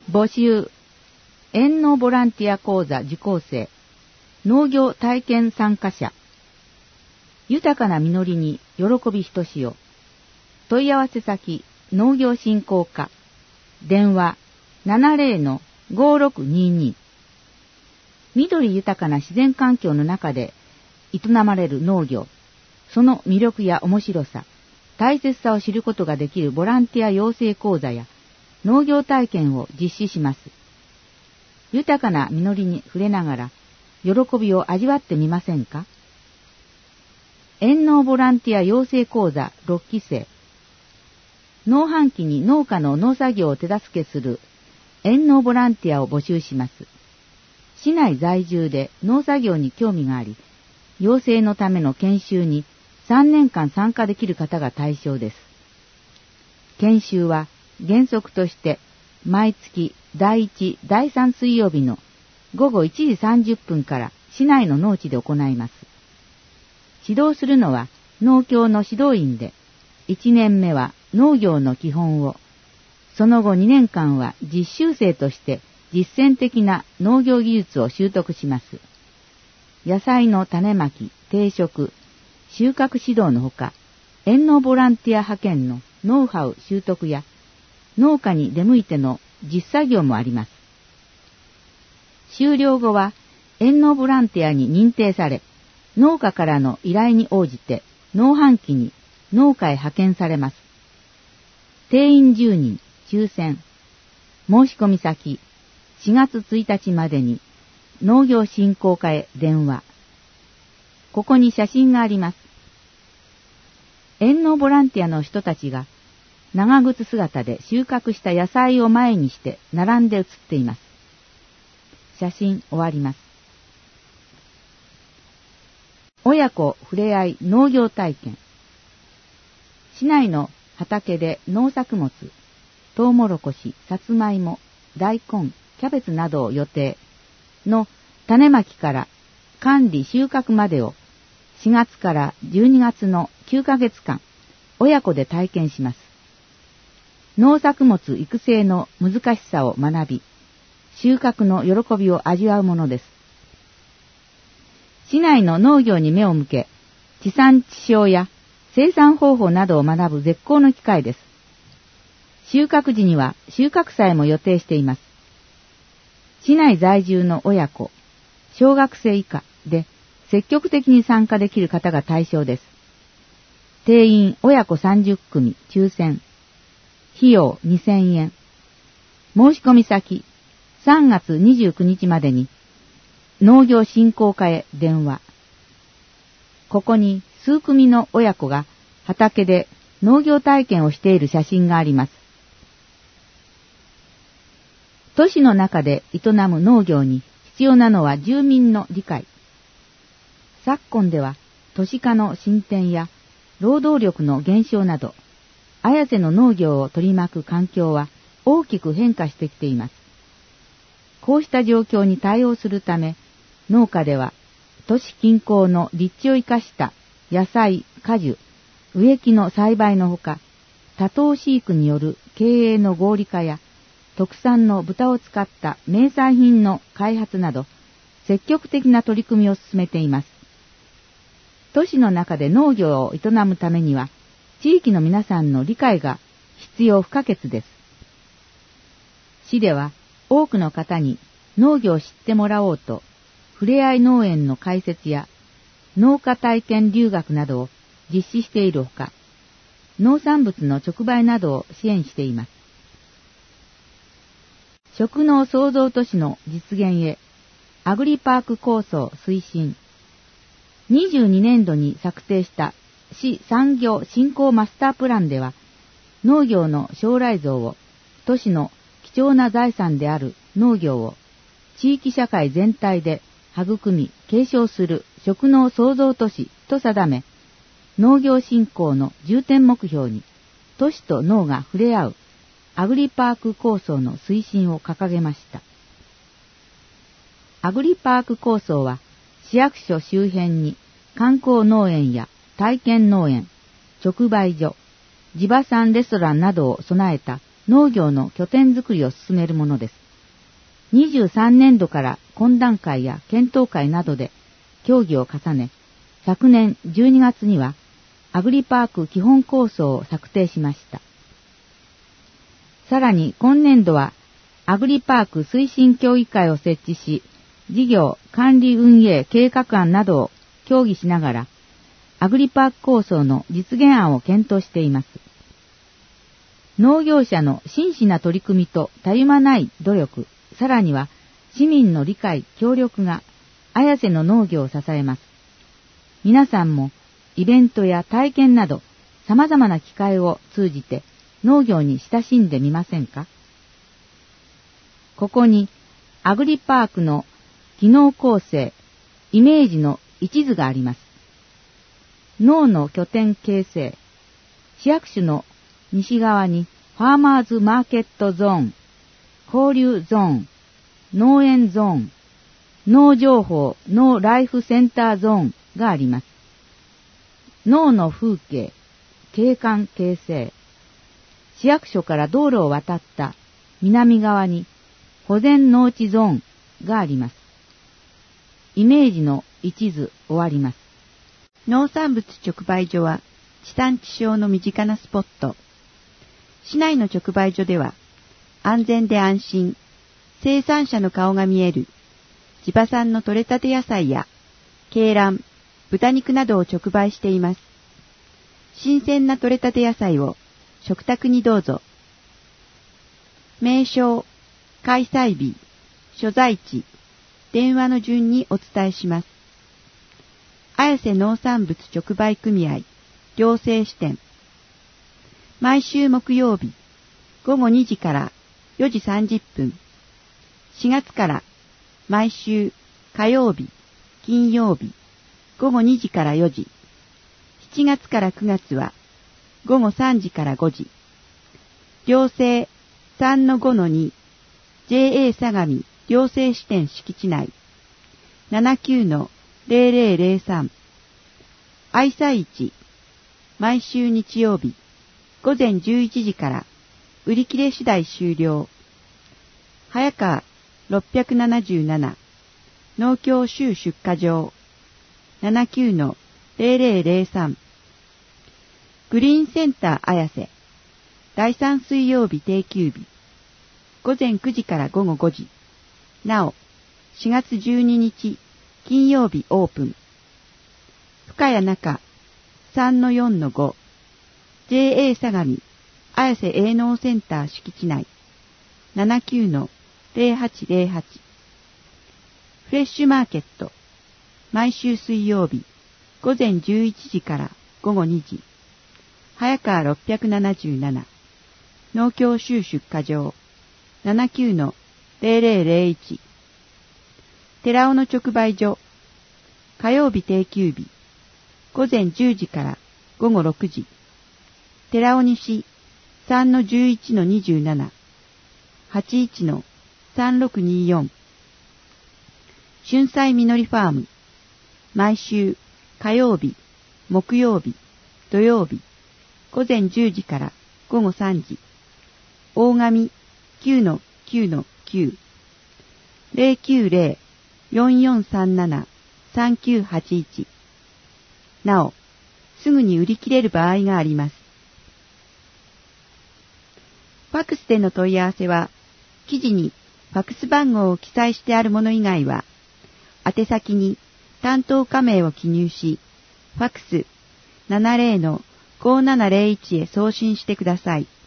募集、遠農ボランティア講座受講生、農業体験参加者、豊かな実りに喜びひとしお。問い合わせ先、農業振興課、電話 70-5622。緑豊かな自然環境の中で営まれる農業、その魅力や面白さ、大切さを知ることができるボランティア養成講座や農業体験を実施します。豊かな実りに触れながら、喜びを味わってみませんか？遠農ボランティア養成講座6期生。農繁期に農家の農作業を手助けする遠農ボランティアを募集します。市内在住で農作業に興味があり、養成のための研修に3年間参加できる方が対象です。研修は原則として毎月第1、第3水曜日の午後1時30分から市内の農地で行います。指導するのは農協の指導員で、1年目は農業の基本を、その後2年間は実習生として実践的な農業技術を習得します。野菜の種まき、定植、収穫指導のほか、遠農ボランティア派遣のノウハウ習得や、農家に出向いての実作業もあります。修了後は遠農ボランティアに認定され、農家からの依頼に応じて農繁期に農家へ派遣されます。定員10人、抽選。申し込み先、4月1日までに農業振興課へ電話。ここに写真があります。遠農ボランティアの人たちが長靴姿で収穫した野菜を前にして並んで写っています。写真終わります。親子ふれあい農業体験。市内の畑で農作物、トウモロコシ、さつまいも、大根、キャベツなどを予定の種まきから管理収穫までを4月から12月の9ヶ月間、親子で体験します。農作物育成の難しさを学び、収穫の喜びを味わうものです。市内の農業に目を向け、地産地消や生産方法などを学ぶ絶好の機会です。収穫時には収穫祭も予定しています。市内在住の親子、小学生以下で積極的に参加できる方が対象です。定員親子30組抽選。費用2000円。申し込み先、3月29日までに農業振興課へ電話。ここに数組の親子が畑で農業体験をしている写真があります。都市の中で営む農業に必要なのは住民の理解。昨今では都市化の進展や労働力の減少など、綾瀬の農業を取り巻く環境は大きく変化してきています。こうした状況に対応するため、農家では都市近郊の立地を生かした野菜、果樹、植木の栽培のほか、多頭飼育による経営の合理化や特産の豚を使った名産品の開発など、積極的な取り組みを進めています。都市の中で農業を営むためには、地域の皆さんの理解が必要不可欠です。市では多くの方に農業を知ってもらおうと、ふれあい農園の開設や農家体験留学などを実施しているほか、農産物の直売などを支援しています。食農創造都市の実現へ、アグリパーク構想推進。22年度に策定した市産業振興マスタープランでは、農業の将来像を都市の貴重な財産である農業を地域社会全体で育み継承する食農創造都市と定め、農業振興の重点目標に都市と農が触れ合うアグリパーク構想の推進を掲げました。アグリパーク構想は市役所周辺に観光農園や体験農園、直売所、地場産レストランなどを備えた農業の拠点づくりを進めるものです。23年度から懇談会や検討会などで協議を重ね、昨年12月にはアグリパーク基本構想を策定しました。さらに今年度はアグリパーク推進協議会を設置し、事業、管理運営計画案などを協議しながら、アグリパーク構想の実現案を検討しています。農業者の真摯な取り組みとたゆまない努力、さらには市民の理解、協力が綾瀬の農業を支えます。皆さんもイベントや体験など様々な機会を通じて農業に親しんでみませんか？ここにアグリパークの機能構成、イメージの一図があります。農の拠点形成、市役所の西側にファーマーズマーケットゾーン、交流ゾーン、農園ゾーン、農情報、農ライフセンターゾーンがあります。農の風景、景観形成、市役所から道路を渡った南側に保全農地ゾーンがあります。イメージの一図終わります。 農産物直売所は地産地消の身近なスポット。市内の直売所では安全で安心、生産者の顔が見える地場産の採れたて野菜や鶏卵、豚肉などを直売しています。新鮮な採れたて野菜を食卓にどうぞ。名称、開催日、所在地、電話の順にお伝えします。綾瀬農産物直売組合両生支店。毎週木曜日午後2時から4時30分。4月から毎週火曜日、金曜日午後2時から4時。7月から9月は午後3時から5時。両生 3-5-2 JA 相模両生支店敷地内 79-0003 愛妻市毎週日曜日午前11時から売り切れ次第終了。早川677農協州出荷場 79-0003 グリーンセンター綾瀬第3水曜日定休日午前9時から午後5時。なお4月12日金曜日オープン。深谷中 3-4-5 JA 相模綾瀬営農センター敷地内 79-0808 フレッシュマーケット毎週水曜日午前11時から午後2時。早川677農協州出荷場 79-0001 寺尾の直売所火曜日定休日午前10時から午後6時。寺尾西 3-11-27 81-3624 春菜みのりファーム毎週火曜日、木曜日、土曜日午前10時から午後3時。大神 9-9-9 090-4437-3981 なお、すぐに売り切れる場合があります。ファックスでの問い合わせは、記事にファックス番号を記載してあるもの以外は、宛先に担当課名を記入し、ファックス 70-5701 へ送信してください。